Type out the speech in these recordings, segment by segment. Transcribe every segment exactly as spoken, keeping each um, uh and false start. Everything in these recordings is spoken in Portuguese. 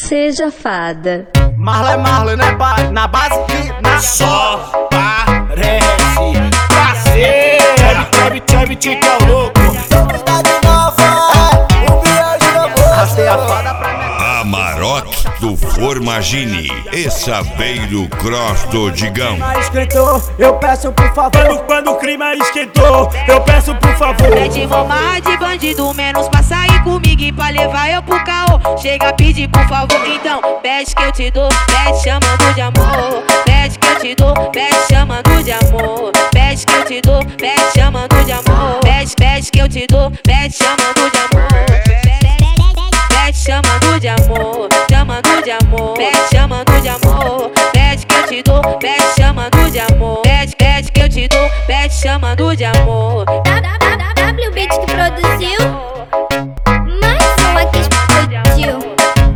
Seja fada. Marla é Marla, né, pai? Na base e na só parece prazer. Chave, chave, tique é o louco. Cidade nova, o beijo da boca. Arrastei a fada pra mim. Amarok do Formagine e Sabeiro Cross do Digão. Escritor, eu peço por favor. Quando, quando o clima esquentou, eu peço por favor. Pede mamar de bandido, menos pra sair comigo e pra levar eu pro caô. Chega a pedir por favor, então pede que eu te dou, pede chamando de amor. Pede que eu te dou, pede chamando de amor. Pede que eu te dou, pede chamando de amor. Pede, pede que eu te dou, pede chamando de amor. Pede chamando de amor, chamando de amor. Pede chamando de amor. Pede que eu te dou, pede chamando de amor. Pede, pede que eu te dou, pede chamando de amor. W Beat que produziu, mais uma que explodiu.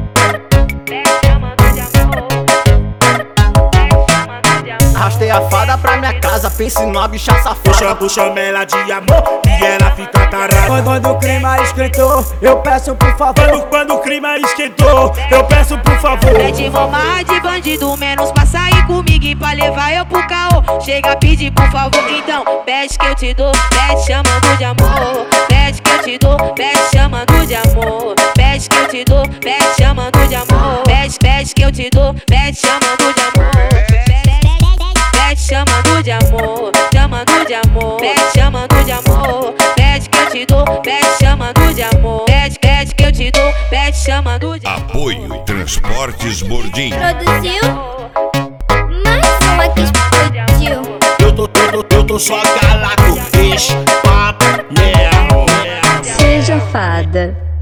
Arrastei a fada pra minha casa, pense numa bicha safada. Puxa, puxa ela de amor e ela fica tarada. Quando, quando o clima esquentou, eu peço por favor. Quando, quando o clima esquentou, eu peço por favor. Pede mamar de bandido, menos pra sair comigo e pra levar eu pro caô. Chega a pedir por favor, então pede que eu te dou, pede chamando de amor. Pede que eu te dou, pede chamando de amor. Pede que eu te dou, pede chamando de amor. Pede, pede que eu te dou, pede chamando de amor. Pede chamando de amor, chamando de amor. Pede chamando de amor. Pede que eu te dou, pede chamando de amor. Pede, pede que eu te dou, pede chamando de amor. Apoio Transportes Bordim. Produziu, mais uma que explodiu. Eu tô, eu tô, eu tô só galaco, papo, né? Seja fada.